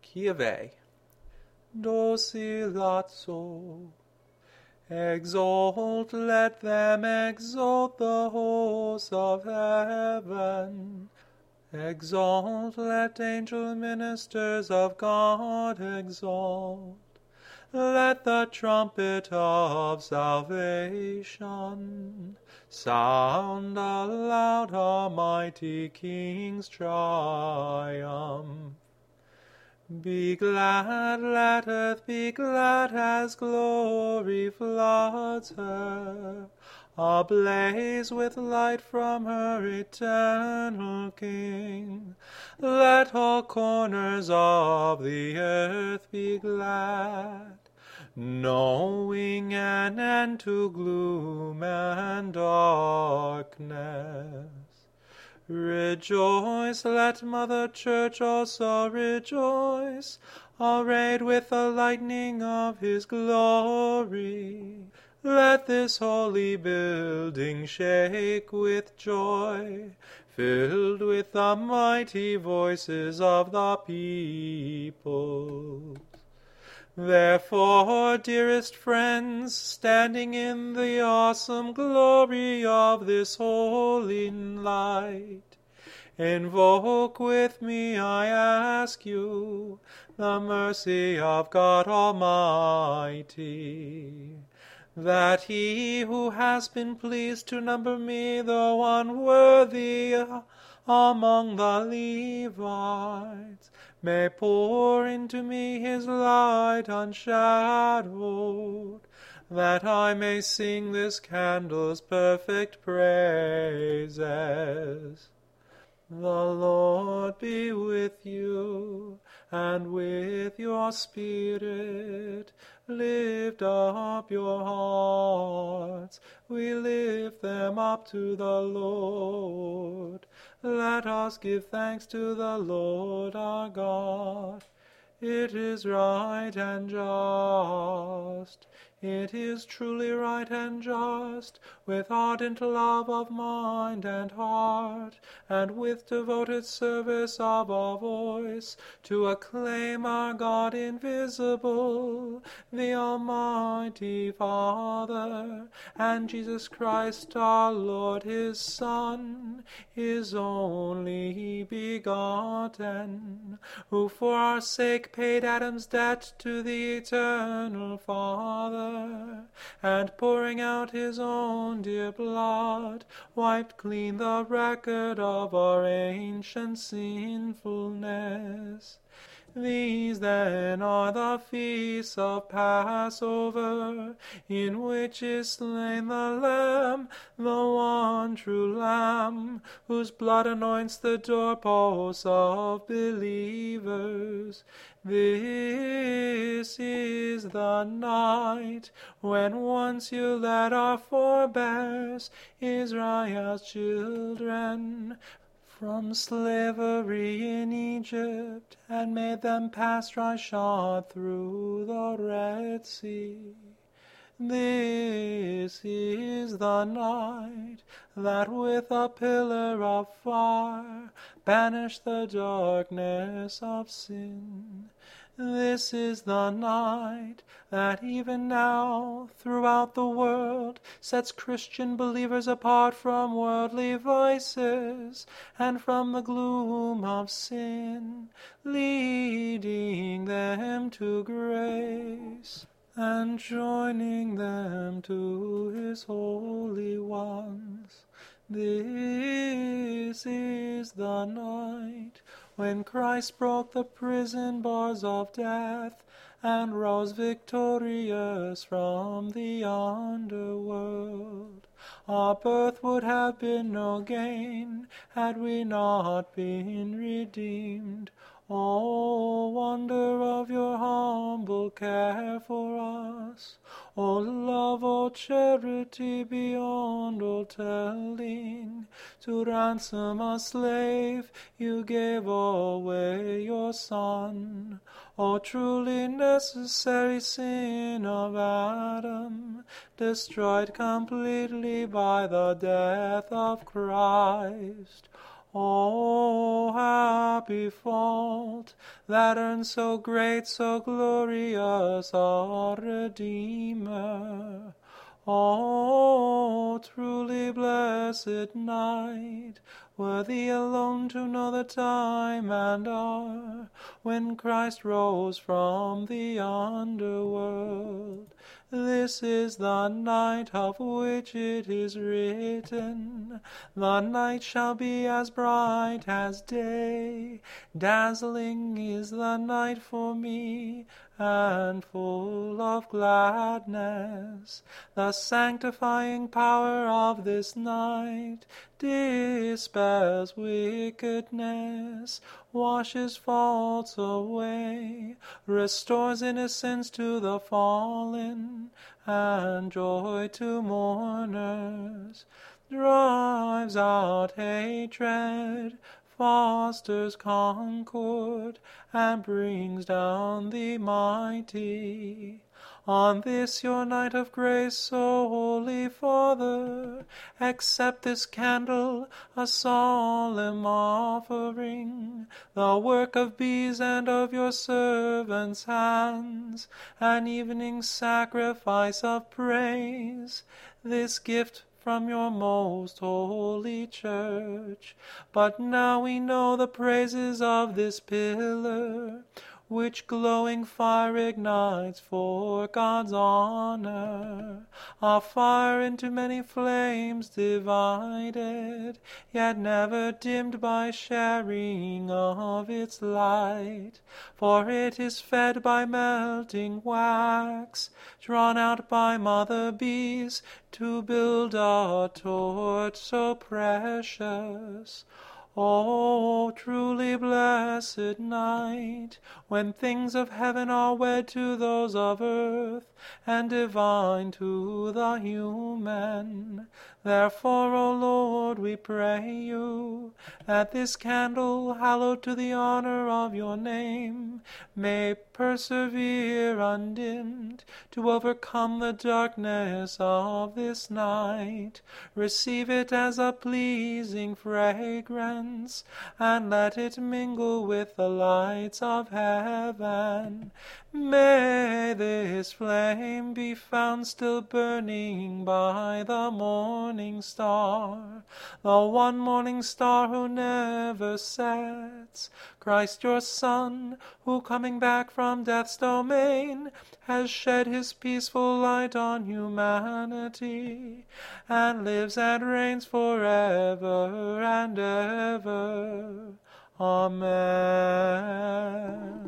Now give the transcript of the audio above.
Kyrie. Dosilatio. Exalt, let them exalt the hosts of heaven. Exalt, let angel ministers of God exalt. Let the trumpet of salvation sound aloud, a mighty King's triumph. Be glad, let earth be glad, as glory floods her, ablaze with light from her eternal King. Let all corners of the earth be glad, knowing an end to gloom and darkness. Rejoice, let Mother Church also rejoice, arrayed with the lightning of his glory. Let this holy building shake with joy, filled with the mighty voices of the people. Therefore, dearest friends, standing in the awesome glory of this holy light, invoke with me, I ask you, the mercy of God Almighty, that he who has been pleased to number me, though unworthy, among the Levites, may pour into me his light unshadowed, that I may sing this candle's perfect praises. The Lord be with you, and with your spirit. Lift up your hearts. We lift them up to the Lord. Let us give thanks to the Lord our God. It is right and just. It is truly right and just, with ardent love of mind and heart, and with devoted service of our voice, to acclaim our God invisible, the Almighty Father, and Jesus Christ our Lord, his Son, his only begotten, who for our sake paid Adam's debt to the eternal Father, and pouring out his own dear blood, wiped clean the record of our ancient sinfulness. These then are the feasts of Passover, in which is slain the Lamb, the one true Lamb, whose blood anoints the doorposts of believers. This is the night when once you led our forebears, Israel's children, from slavery in Egypt, and made them pass dry shod through the Red Sea. This is the night that with a pillar of fire banished the darkness of sin. This is the night that even now throughout the world sets Christian believers apart from worldly vices and from the gloom of sin, leading them to grace and joining them to his holy ones. This is the night when Christ broke the prison bars of death and rose victorious from the underworld. Our birth would have been no gain had we not been redeemed. O wonder of your humble care for us, O love, O charity beyond all telling, to ransom a slave you gave away your Son. O truly necessary sin of Adam, destroyed completely by the death of Christ. O happy fault, that earned so great, so glorious a Redeemer! O truly blessed night, worthy alone to know the time and hour when Christ rose from the underworld. This is the night of which it is written, the night shall be as bright as day. Dazzling is the night for me, and full of gladness. The sanctifying power of this night dispels wickedness, washes faults away, restores innocence to the fallen, and joy to mourners, drives out hatred, fosters concord, and brings down the mighty. On this your night of grace, O Holy Father, accept this candle, a solemn offering, the work of bees and of your servants' hands, an evening sacrifice of praise, this gift from your most holy church. But now we know the praises of this pillar, which glowing fire ignites for God's honor, a fire into many flames divided, yet never dimmed by sharing of its light. For it is fed by melting wax, drawn out by mother bees, to build a torch so precious. O truly blessed night, when things of heaven are wed to those of earth, and divine to the human. Therefore, O Lord, we pray you, that this candle, hallowed to the honor of your name, may persevere undimmed, to overcome the darkness of this night. Receive it as a pleasing fragrance, and let it mingle with the lights of heaven. May this flame be found still burning by the morning star, the one morning star who never sets, Christ your Son, who coming back from death's domain has shed his peaceful light on humanity, and lives and reigns forever and ever. Amen.